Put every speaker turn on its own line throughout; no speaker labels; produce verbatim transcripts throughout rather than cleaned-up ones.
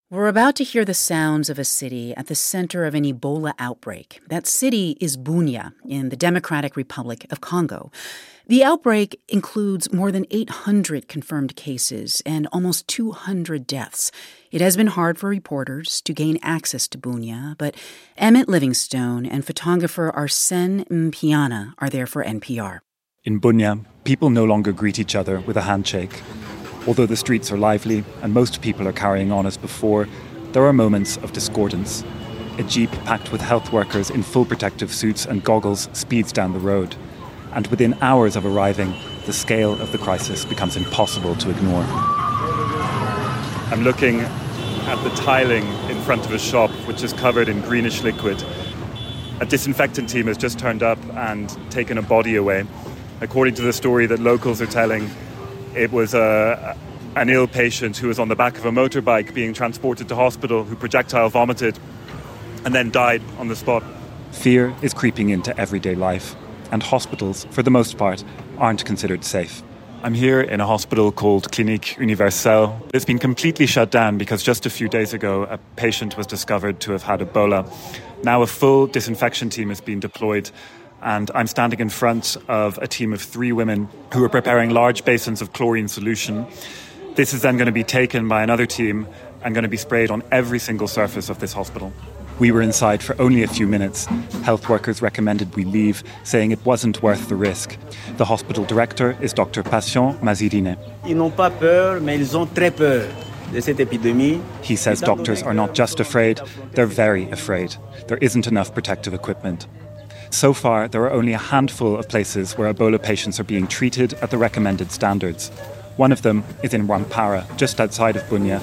We're about to hear the sounds of a city at the center of an Ebola outbreak. That city is Bunia in the Democratic Republic of Congo. The outbreak includes more than eight hundred confirmed cases and almost two hundred deaths. It has been hard for reporters to gain access to Bunia, but Emmett Livingstone and photographer Arsène Mpiana are there for N P R.
In Bunia, people no longer greet each other with a handshake. Although the streets are lively and most people are carrying on as before, there are moments of discordance. A jeep packed with health workers in full protective suits and goggles speeds down the road. And within hours of arriving, the scale of the crisis becomes impossible to ignore. I'm looking at the tiling in front of a shop which is covered in greenish liquid. A disinfectant team has just turned up and taken a body away. According to the story that locals are telling, it was a, an ill patient who was on the back of a motorbike being transported to hospital who projectile vomited and then died on the spot. Fear is creeping into everyday life, and hospitals, for the most part, aren't considered safe. I'm here in a hospital called Clinique Universelle. It's been completely shut down because just a few days ago a patient was discovered to have had Ebola. Now a full disinfection team has been deployed, and I'm standing in front of a team of three women who are preparing large basins of chlorine solution. This is then going to be taken by another team and going to be sprayed on every single surface of this hospital. We were inside for only a few minutes. Health workers recommended we leave, saying it wasn't worth the risk. The hospital director is Doctor Patient Mazirine.
Ils n'ont pas peur, mais ils ont très peur de cette épidémie.
He says doctors are not just afraid, they're very afraid. There isn't enough protective equipment. So far, there are only a handful of places where Ebola patients are being treated at the recommended standards. One of them is in Rwampara, just outside of Bunia.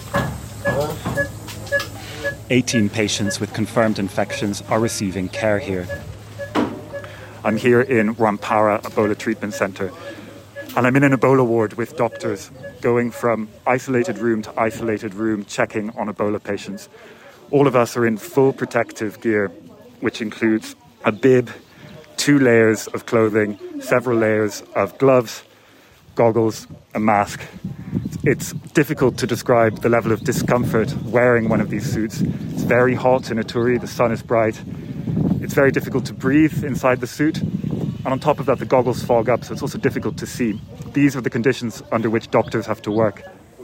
eighteen patients with confirmed infections are receiving care here. I'm here in Rwampara Ebola Treatment Centre, and I'm in an Ebola ward with doctors going from isolated room to isolated room checking on Ebola patients. All of us are in full protective gear, which includes a bib, two layers of clothing, several layers of gloves, goggles, a mask. It's difficult to describe the level of discomfort wearing one of these suits. It's very hot in Ituri, the sun is bright. It's very difficult to breathe inside the suit. And on top of that, the goggles fog up, so it's also difficult to see. These are the conditions under which doctors have to work.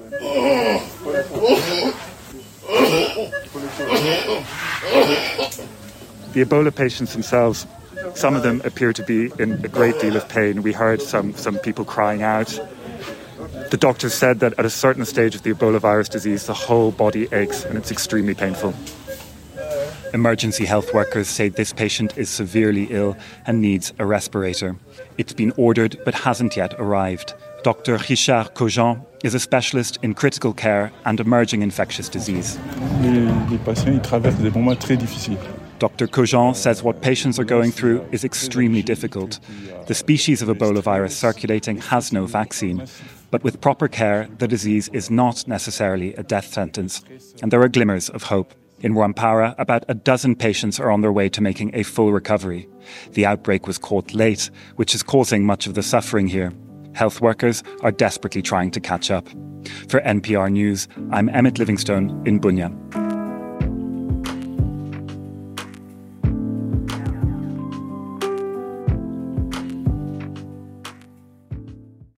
The Ebola patients themselves, some of them appear to be in a great deal of pain. We heard some, some people crying out. The doctors said that at a certain stage of the Ebola virus disease, the whole body aches and it's extremely painful. Emergency health workers say this patient is severely ill and needs a respirator. It's been ordered but hasn't yet arrived. Doctor Richard Cogent is a specialist in critical care and emerging infectious disease.
Les, les patients, ils traversent des moments très difficiles.
Doctor Cogent says what patients are going through is extremely difficult. The species of Ebola virus circulating has no vaccine, but with proper care, the disease is not necessarily a death sentence, and there are glimmers of hope. In Rwampara, about a dozen patients are on their way to making a full recovery. The outbreak was caught late, which is causing much of the suffering here. Health workers are desperately trying to catch up. For N P R News, I'm Emmett Livingstone in Bunia.